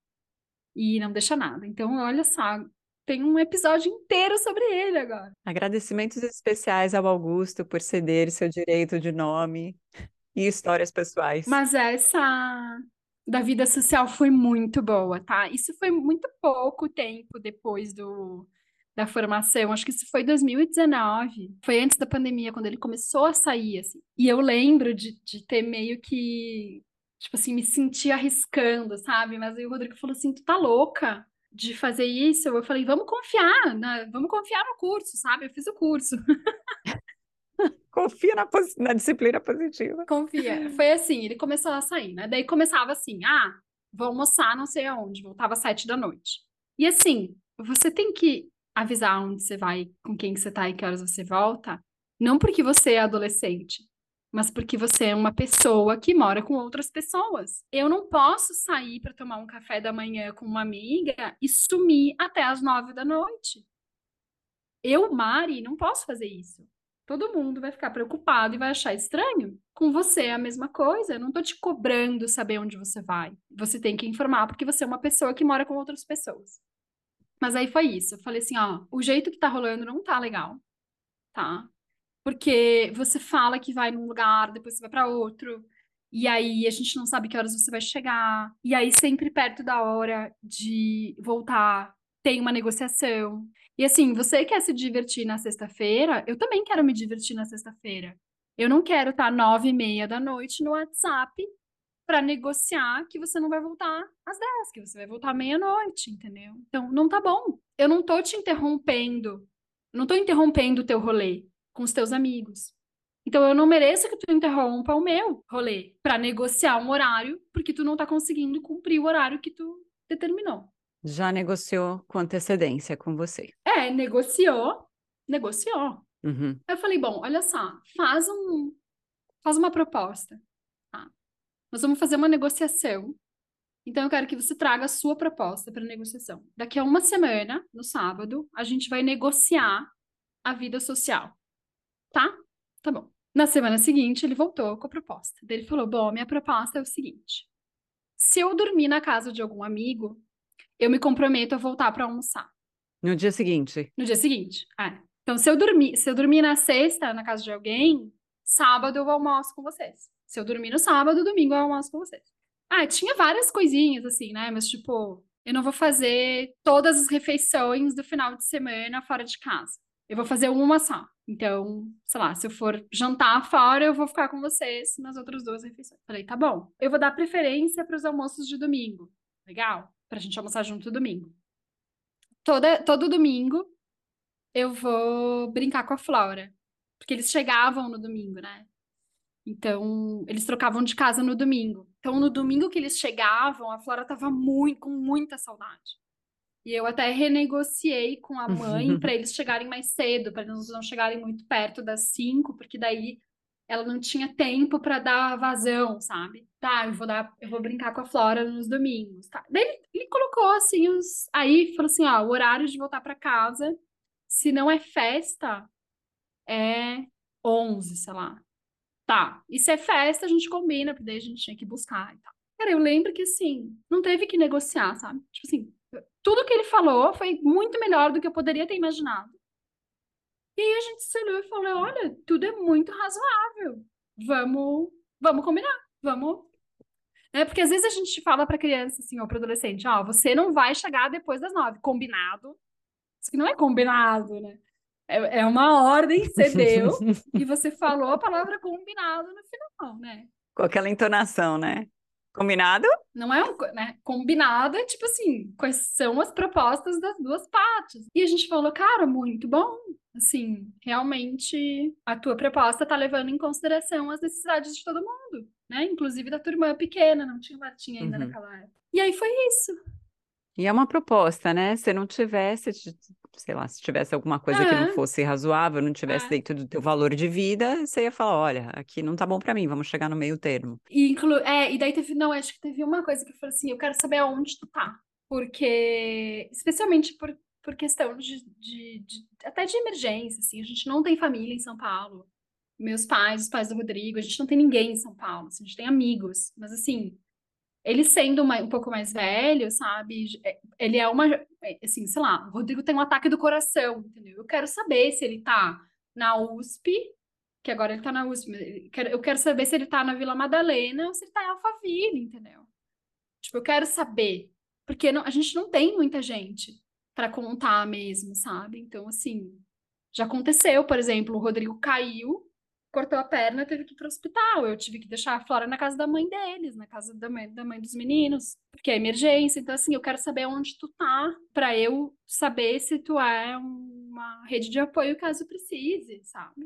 E não deixa nada. Então, olha só, tem um episódio inteiro sobre ele agora. Agradecimentos especiais ao Augusto por ceder seu direito de nome e histórias pessoais. Mas essa da vida social foi muito boa, tá? Isso foi muito pouco tempo depois do, da formação. Acho que isso foi dois mil e dezenove. Foi antes da pandemia, quando ele começou a sair, assim. E eu lembro de, de ter meio que, tipo assim, me sentir arriscando, sabe? Mas aí o Rodrigo falou assim: tu tá louca de fazer isso? Eu falei: vamos confiar, né? Vamos confiar no curso, sabe? Eu fiz o curso. Confia na, posi- na disciplina positiva. Confia. Foi assim, ele começou a sair, né? Daí começava assim, ah, vou almoçar não sei aonde, voltava às sete da noite. E assim, você tem que avisar onde você vai, com quem que você tá e que horas você volta, não porque você é adolescente, mas porque você é uma pessoa que mora com outras pessoas. Eu não posso sair para tomar um café da manhã com uma amiga e sumir até às nove da noite. Eu, Mari, não posso fazer isso. Todo mundo vai ficar preocupado e vai achar estranho. Com você é a mesma coisa. Eu não tô te cobrando saber onde você vai. Você tem que informar porque você é uma pessoa que mora com outras pessoas. Mas aí foi isso. Eu falei assim, ó, o jeito que tá rolando não tá legal, tá? Porque você fala que vai num lugar, depois você vai pra outro, e aí a gente não sabe que horas você vai chegar. E aí sempre perto da hora de voltar, tem uma negociação. E assim, você quer se divertir na sexta-feira? Eu também quero me divertir na sexta-feira. Eu não quero estar nove e meia da noite no WhatsApp para negociar que você não vai voltar às dez, que você vai voltar à meia-noite, entendeu? Então, não tá bom. Eu não tô te interrompendo. Eu não tô interrompendo o teu rolê com os teus amigos. Então, eu não mereço que tu interrompa o meu rolê para negociar um horário, porque tu não tá conseguindo cumprir o horário que tu determinou. Já negociou com antecedência com você. É, negociou, negociou. Uhum. Eu falei, bom, olha só, faz um, faz uma proposta, tá? Nós vamos fazer uma negociação. Então, eu quero que você traga a sua proposta para negociação. Daqui a uma semana, no sábado, a gente vai negociar a vida social, tá? Tá bom. Na semana seguinte, ele voltou com a proposta. Daí ele falou: bom, minha proposta é o seguinte: se eu dormir na casa de algum amigo, eu me comprometo a voltar para almoçar No dia seguinte. no dia seguinte. É. Então, se eu dormir, se eu dormir na sexta na casa de alguém, sábado eu almoço com vocês. Se eu dormir no sábado, domingo eu almoço com vocês. Ah, tinha várias coisinhas assim, né? Mas tipo, eu não vou fazer todas as refeições do final de semana fora de casa. Eu vou fazer uma só. Então, sei lá, se eu for jantar fora, eu vou ficar com vocês nas outras duas refeições. Falei, tá bom. Eu vou dar preferência para os almoços de domingo. Legal? Pra gente almoçar junto domingo. Toda, todo domingo eu vou brincar com a Flora. Porque eles chegavam no domingo, né? Então, eles trocavam de casa no domingo. Então, no domingo que eles chegavam, a Flora tava muito, com muita saudade. E eu até renegociei com a mãe para eles chegarem mais cedo, para eles não chegarem muito perto das cinco, porque daí ela não tinha tempo para dar vazão, sabe? Tá, eu vou dar, eu vou brincar com a Flora nos domingos, tá? Daí ele, ele colocou assim os, aí falou assim, ó, o horário de voltar para casa, se não é festa, é onze, sei lá. Tá, e se é festa, a gente combina, porque daí a gente tinha que buscar e tal. Cara, eu lembro que assim, não teve que negociar, sabe? Tipo assim, tudo que ele falou foi muito melhor do que eu poderia ter imaginado. E aí a gente se olhou e falou: olha, tudo é muito razoável. Vamos, vamos combinar, vamos. É porque às vezes a gente fala pra criança assim, ou para adolescente, ó, você não vai chegar depois das nove, combinado. Isso que não é combinado, né? É, é uma ordem que você deu e você falou a palavra combinado no final, né? Com aquela entonação, né? Combinado? Não é um, co- né? Combinado é tipo assim, quais são as propostas das duas partes. E a gente falou, cara, muito bom. Assim, realmente a tua proposta tá levando em consideração as necessidades de todo mundo, né? Inclusive da tua irmã pequena, não tinha Martinha ainda Uhum. naquela época. E aí foi isso. E é uma proposta, né? Se não tivesse, t- sei lá, se tivesse alguma coisa que não É, fosse razoável, não tivesse é. dentro do teu valor de vida, você ia falar, olha, aqui não tá bom pra mim, vamos chegar no meio termo. E, inclu é, e daí teve, não, acho que teve uma coisa que eu falei assim, eu quero saber aonde tu tá. Porque, especialmente por, por questão de, de, de- até de emergência, assim, a gente não tem família em São Paulo. Meus pais, os pais do Rodrigo, a gente não tem ninguém em São Paulo, assim, a gente tem amigos. Mas, assim, ele sendo uma- um pouco mais velho, sabe? é- Ele é uma, é, assim, sei lá, o Rodrigo tem um ataque do coração, entendeu? Eu quero saber se ele tá na U S P, que agora ele tá na U S P, mas ele- quero- eu quero saber se ele tá na Vila Madalena ou se ele tá em Alphaville, entendeu? Tipo, eu quero saber, porque não- a gente não tem muita gente pra contar mesmo, sabe? Então, assim, já aconteceu, por exemplo, o Rodrigo caiu, cortou a perna, teve que ir pro hospital. Eu tive que deixar a Flora na casa da mãe deles, na casa da mãe, da mãe dos meninos, porque é emergência. Então, assim, eu quero saber onde tu tá, pra eu saber se tu é uma rede de apoio caso precise, sabe?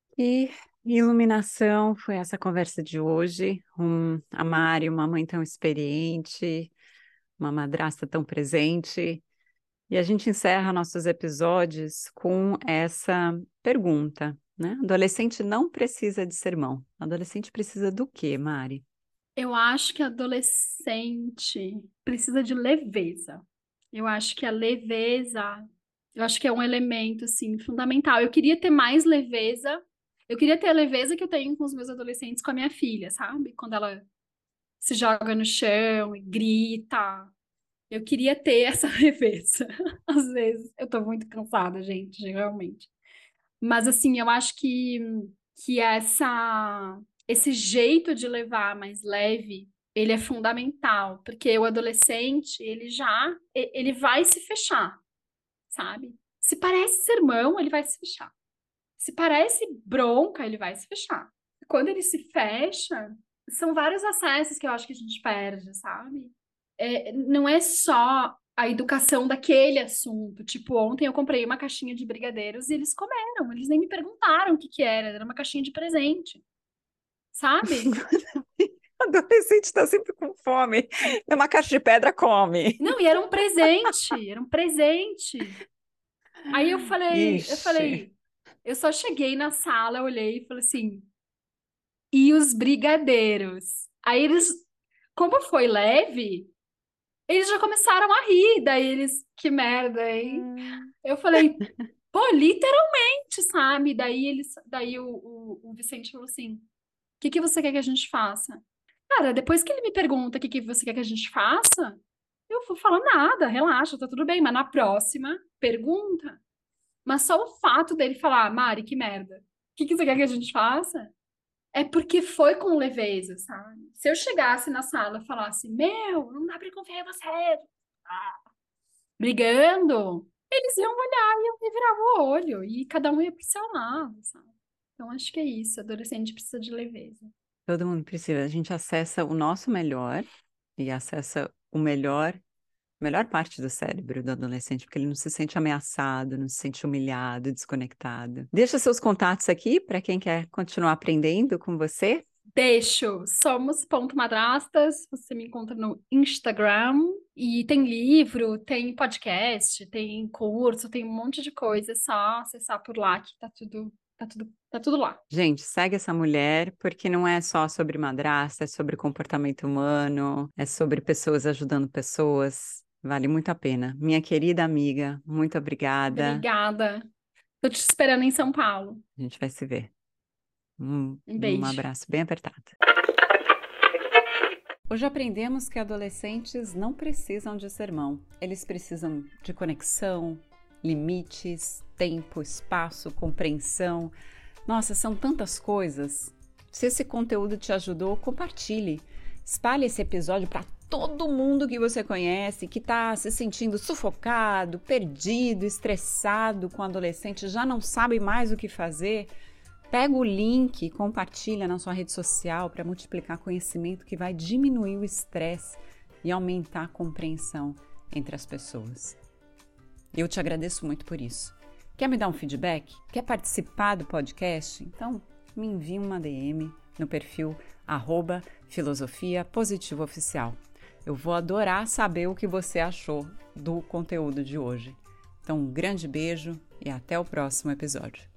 E iluminação foi essa conversa de hoje. Um, a Mari, uma mãe tão experiente, uma madrasta tão presente. E a gente encerra nossos episódios com essa pergunta, né? Adolescente não precisa de sermão. Adolescente precisa do quê, Mari? Eu acho que adolescente precisa de leveza. Eu acho que a leveza, eu acho que é um elemento assim fundamental. Eu queria ter mais leveza. Eu queria ter a leveza que eu tenho com os meus adolescentes, com a minha filha, sabe? Quando ela se joga no chão e grita. Eu queria ter essa leveza. Às vezes, eu tô muito cansada, gente, realmente. Mas, assim, eu acho que, que essa, esse jeito de levar mais leve, ele é fundamental. Porque o adolescente, ele já, e- ele vai se fechar, sabe? Se parece sermão, ele vai se fechar. Se parece bronca, ele vai se fechar. Quando ele se fecha, são vários acessos que eu acho que a gente perde, sabe? É, não é só a educação daquele assunto. Tipo, ontem eu comprei uma caixinha de brigadeiros e eles comeram. Eles nem me perguntaram o que que era. Era uma caixinha de presente, sabe? Adolescente está sempre com fome. É uma caixa de pedra, come. Não, e era um presente. Era um presente. Aí eu falei, eu Ixi. falei, eu só cheguei na sala, olhei e falei assim, e os brigadeiros? Aí eles, como foi leve, eles já começaram a rir, daí eles, que merda, hein? Hum. Eu falei, pô, literalmente, sabe? Daí eles, daí o, o, o Vicente falou assim, o que que você quer que a gente faça? Cara, depois que ele me pergunta o que que você quer que a gente faça, eu vou falar nada, relaxa, tá tudo bem, mas na próxima, pergunta. Mas só o fato dele falar, Mari, que merda, o que que você quer que a gente faça? É porque foi com leveza, sabe? Se eu chegasse na sala e falasse, meu, não dá pra confiar em você, ah, brigando, eles iam olhar e eu revirava o olho, e cada um ia pro seu lado, sabe? Então acho que é isso, adolescente precisa de leveza. Todo mundo precisa. A gente acessa o nosso melhor e acessa o melhor, a melhor parte do cérebro do adolescente, porque ele não se sente ameaçado, não se sente humilhado, desconectado. Deixa seus contatos aqui para quem quer continuar aprendendo com você. Deixo, somos ponto madrastas, você me encontra no Instagram, e tem livro, tem podcast, tem curso, tem um monte de coisa, é só acessar por lá que tá tudo, tá tudo, tá tudo lá. Gente, segue essa mulher, porque não é só sobre madrasta, é sobre comportamento humano, é sobre pessoas ajudando pessoas. Vale muito a pena. Minha querida amiga, muito obrigada. Obrigada. Tô te esperando em São Paulo. A gente vai se ver. Um, Um um beijo. abraço bem apertado. Hoje aprendemos que adolescentes não precisam de sermão. Eles precisam de conexão, limites, tempo, espaço, compreensão. Nossa, são tantas coisas. Se esse conteúdo te ajudou, compartilhe. Espalhe esse episódio para todo mundo que você conhece, que está se sentindo sufocado, perdido, estressado com adolescente, já não sabe mais o que fazer. Pega o link e compartilha na sua rede social para multiplicar conhecimento que vai diminuir o estresse e aumentar a compreensão entre as pessoas. Eu te agradeço muito por isso. Quer me dar um feedback? Quer participar do podcast? Então me envie uma D M no perfil arroba filosofia positiva oficial. Eu vou adorar saber o que você achou do conteúdo de hoje. Então um grande beijo e até o próximo episódio.